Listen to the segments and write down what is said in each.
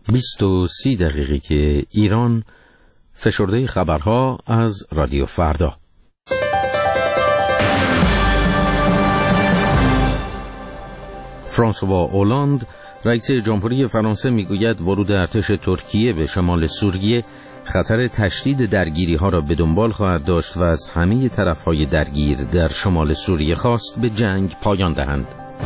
20:30 دقیقه که ایران، فشرده خبرها از رادیو فردا. فرانسوا اولاند، رئیس جمهوری فرانسه، میگوید ورود ارتش ترکیه به شمال سوریه خطر تشدید درگیری‌ها را به دنبال خواهد داشت و از همه طرف‌های درگیر در شمال سوریه خواست به جنگ پایان دهند.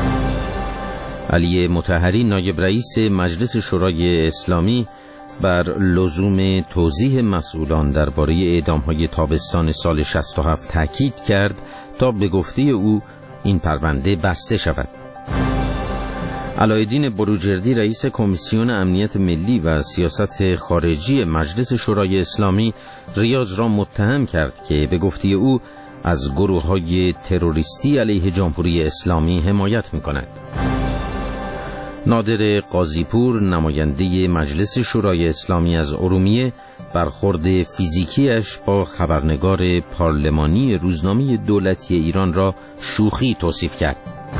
علی مطهری، نایب رئیس مجلس شورای اسلامی، بر لزوم توضیح مسئولان درباره اعدام‌های تابستان سال 67 تاکید کرد تا به گفته او این پرونده بسته شود. علایالدین بروجردی، رئیس کمیسیون امنیت ملی و سیاست خارجی مجلس شورای اسلامی، ریاض را متهم کرد که به گفته او از گروه‌های تروریستی علیه جمهوری اسلامی حمایت می‌کند. نادر قاضیپور، نماینده مجلس شورای اسلامی از ارومیه، برخورد فیزیکیش با خبرنگار پارلمانی روزنامه دولتی ایران را شوخی توصیف کرد.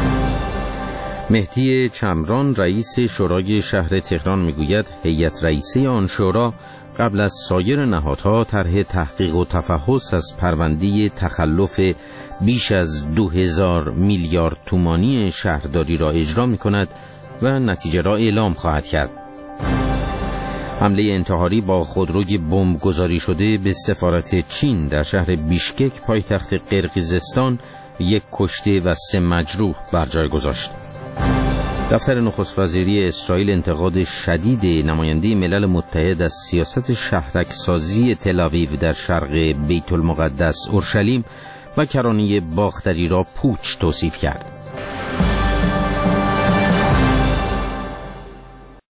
مهدی چمران، رئیس شورای شهر تهران، میگوید هیئت رئیسه آن شورا قبل از سایر نهادها طرح تحقیق و تفحص از پرونده تخلف بیش از 2000 میلیارد تومانی شهرداری را اجرا می‌کند و نتیجه را اعلام خواهد کرد. حمله انتحاری با خودروی بمب گذاری شده به سفارت چین در شهر بیشکک، پایتخت قرقیزستان، 1 کشته و 3 مجروح بر جای گذاشت. دفتر نخست وزیری اسرائیل انتقاد شدید نماینده ملل متحد از سیاست شهرک‌سازی تل‌آویو در شرق بیت المقدس اورشلیم و کرانه باختری را پوچ توصیف کرد.